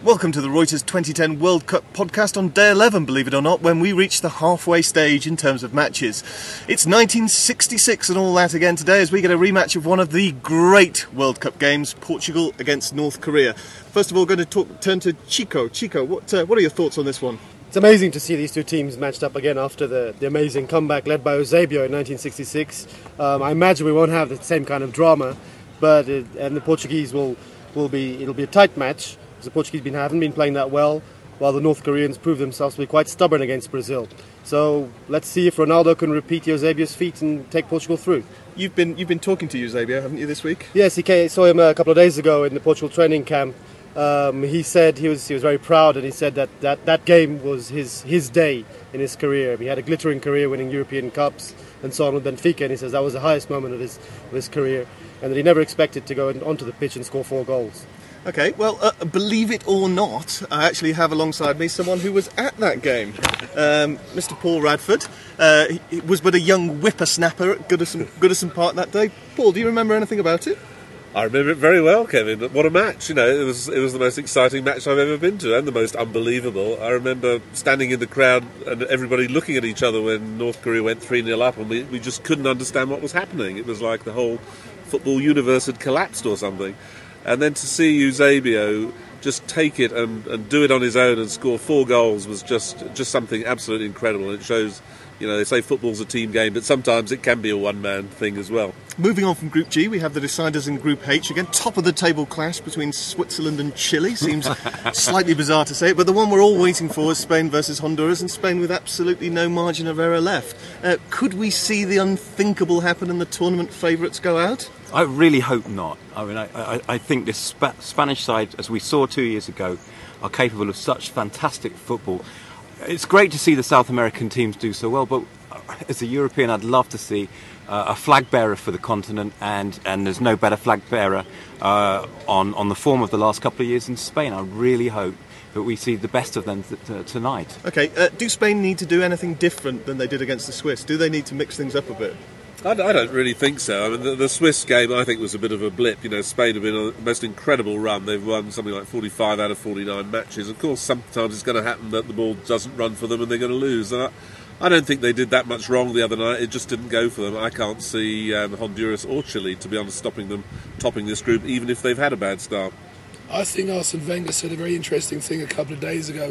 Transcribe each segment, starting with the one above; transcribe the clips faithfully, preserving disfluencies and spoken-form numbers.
Welcome to the Reuters twenty ten World Cup podcast on day eleven, believe it or not, when we reach the halfway stage in terms of matches. It's nineteen sixty-six and all that again today as we get a rematch of one of the great World Cup games, Portugal against North Korea. First of all, going to talk, turn to Chico. Chico, what, uh, what are your thoughts on this one? It's amazing to see these two teams matched up again after the, the amazing comeback led by Eusebio in nineteen sixty-six. Um, I imagine we won't have the same kind of drama, but it, and the Portuguese will, will be it'll be a tight match. The Portuguese been, haven't been playing that well, while the North Koreans prove themselves to be quite stubborn against Brazil. So let's see if Ronaldo can repeat Eusebio's feat and take Portugal through. You've been you've been talking to Eusebio, haven't you, this week? Yes, he came, saw him a couple of days ago in the Portugal training camp. Um, he said he was he was very proud, and he said that, that, that game was his his day in his career. He had a glittering career, winning European Cups and so on with Benfica, and he says that was the highest moment of his of his career, and that he never expected to go onto the pitch and score four goals. Okay, well, uh, believe it or not, I actually have alongside me someone who was at that game. Um, Mister Paul Radford uh, he was but a young whippersnapper at Goodison, Goodison Park that day. Paul, do you remember anything about it? I remember it very well, Kevin. What a match! You know, it was it was the most exciting match I've ever been to, and the most unbelievable. I remember standing in the crowd and everybody looking at each other when North Korea went three nil up, and we, we just couldn't understand what was happening. It was like the whole football universe had collapsed or something. And then to see Eusebio just take it and, and do it on his own and score four goals was just just something absolutely incredible. And it shows, you know, they say football's a team game, but sometimes it can be a one-man thing as well. Moving on from Group G, we have the deciders in Group H. Again, top of the table clash between Switzerland and Chile. Seems slightly bizarre to say it, but the one we're all waiting for is Spain versus Honduras, and Spain with absolutely no margin of error left. Uh, could we see the unthinkable happen and the tournament favourites go out? I really hope not. I mean, I, I, I think this Sp- Spanish side, as we saw two years ago, are capable of such fantastic football. It's great to see the South American teams do so well, but as a European, I'd love to see uh, a flag bearer for the continent, and, and there's no better flag bearer uh, on, on the form of the last couple of years in Spain. I really hope that we see the best of them th- th- tonight. OK, uh, do Spain need to do anything different than they did against the Swiss? Do they need to mix things up a bit? I don't really think so. I mean, the, the Swiss game, I think, was a bit of a blip. You know, Spain have been on the most incredible run. They've won something like forty-five out of forty-nine matches. Of course, sometimes it's going to happen that the ball doesn't run for them and they're going to lose. And I, I don't think they did that much wrong the other night. It just didn't go for them. I can't see um, Honduras or Chile, to be honest, stopping them topping this group, even if they've had a bad start. I think Arsene Wenger said a very interesting thing a couple of days ago,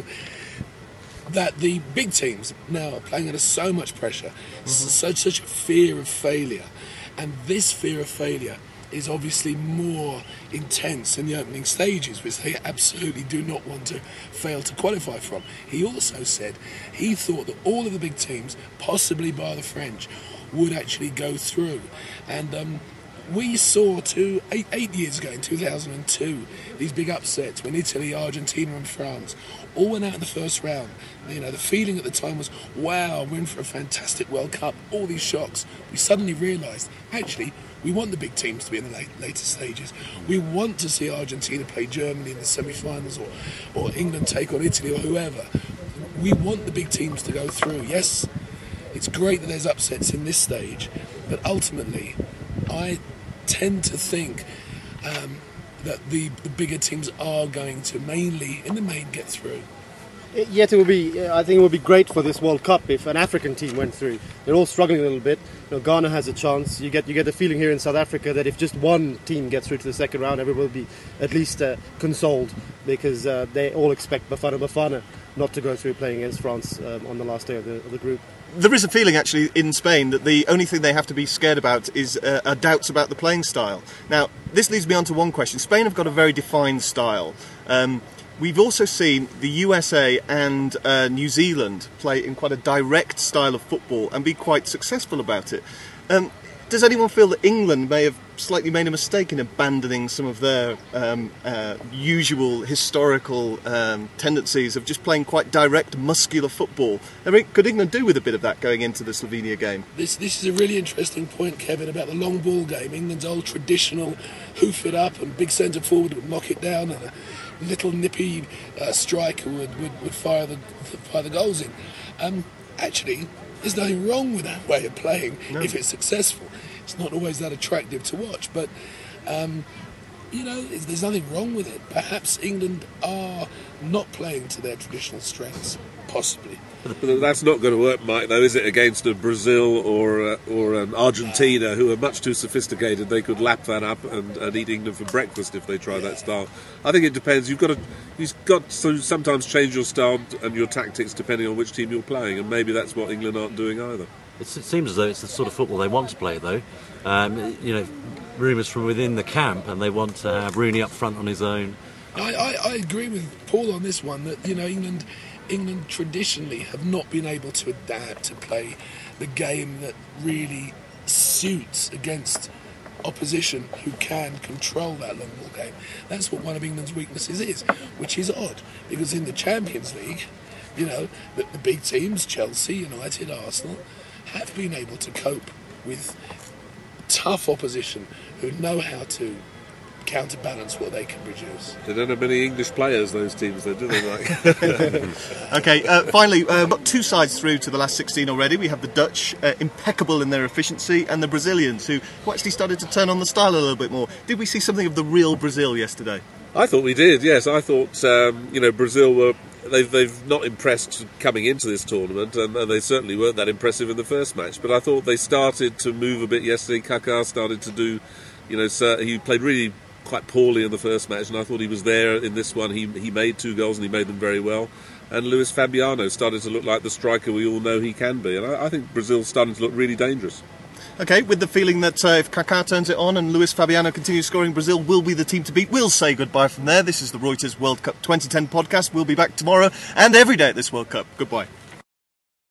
that the big teams now are playing under so much pressure, mm-hmm. such, such a fear of failure. And this fear of failure is obviously more intense in the opening stages, which they absolutely do not want to fail to qualify from. He also said he thought that all of the big teams, possibly bar the French, would actually go through. And um, we saw two, eight, eight years ago in two thousand two these big upsets when Italy, Argentina and France all went out in the first round. You know, the feeling at the time was, wow, we're in for a fantastic World Cup, all these shocks. We suddenly realised, actually, we want the big teams to be in the late, later stages. We want to see Argentina play Germany in the semi-finals, or, or England take on Italy or whoever. We want the big teams to go through. Yes, it's great that there's upsets in this stage, but ultimately, I tend to think um, that the, the bigger teams are going to mainly, in the main, get through. Yet it would be, I think it would be great for this World Cup if an African team went through. They're all struggling a little bit. You know, Ghana has a chance. You get you get the feeling here in South Africa that if just one team gets through to the second round, everyone will be at least uh, consoled, because uh, they all expect Bafana Bafana not to go through playing against France um, on the last day of the, of the group. There is a feeling, actually, in Spain that the only thing they have to be scared about is uh, are doubts about the playing style. Now, this leads me on to one question. Spain have got a very defined style. Um, we've also seen the U S A and uh, New Zealand play in quite a direct style of football and be quite successful about it. Um, does anyone feel that England may have slightly made a mistake in abandoning some of their um, uh, usual historical um, tendencies of just playing quite direct, muscular football? I mean, could England do with a bit of that going into the Slovenia game? This this is a really interesting point, Kevin, about the long ball game. England's old traditional hoof it up and big centre forward would knock it down, and a little nippy uh, striker would, would, would fire the fire the goals in. Um, actually, there's nothing wrong with that way of playing no. if it's successful. It's not always that attractive to watch, but um, you know, there's nothing wrong with it. Perhaps England are not playing to their traditional strengths, possibly. But that's not going to work, Mike, though, is it, against a Brazil or uh, or an Argentina who are much too sophisticated? They could lap that up and, and eat England for breakfast if they try that style. I think it depends. You've got to you've got to sometimes change your style and your tactics depending on which team you're playing, and maybe that's what England aren't doing either. It's, it seems as though it's the sort of football they want to play, though. Um, you know, rumours from within the camp, and they want to have Rooney up front on his own. I, I, I agree with Paul on this one, that, you know, England England traditionally have not been able to adapt to play the game that really suits against opposition who can control that long ball game. That's what one of England's weaknesses is, which is odd, because in the Champions League, you know, the, the big teams, Chelsea, United, Arsenal, have been able to cope with tough opposition who know how to counterbalance what they can produce. They don't have many English players, those teams, though, do they, Mike? Okay, uh, finally, uh, got two sides through to the last sixteen already. We have the Dutch, uh, impeccable in their efficiency, and the Brazilians, who, who actually started to turn on the style a little bit more. Did we see something of the real Brazil yesterday? I thought we did, yes. I thought, um, you know, Brazil were... They've, they've not impressed coming into this tournament, and, and they certainly weren't that impressive in the first match. But I thought they started to move a bit yesterday. Kaká started to do, you know, so he played really quite poorly in the first match, and I thought he was there in this one. He he made two goals, and he made them very well. And Luis Fabiano started to look like the striker we all know he can be. And I, I think Brazil's starting to look really dangerous. Okay, with the feeling that uh, if Kaká turns it on and Luis Fabiano continues scoring, Brazil will be the team to beat. We'll say goodbye from there. This is the Reuters World Cup twenty ten podcast. We'll be back tomorrow and every day at this World Cup. Goodbye.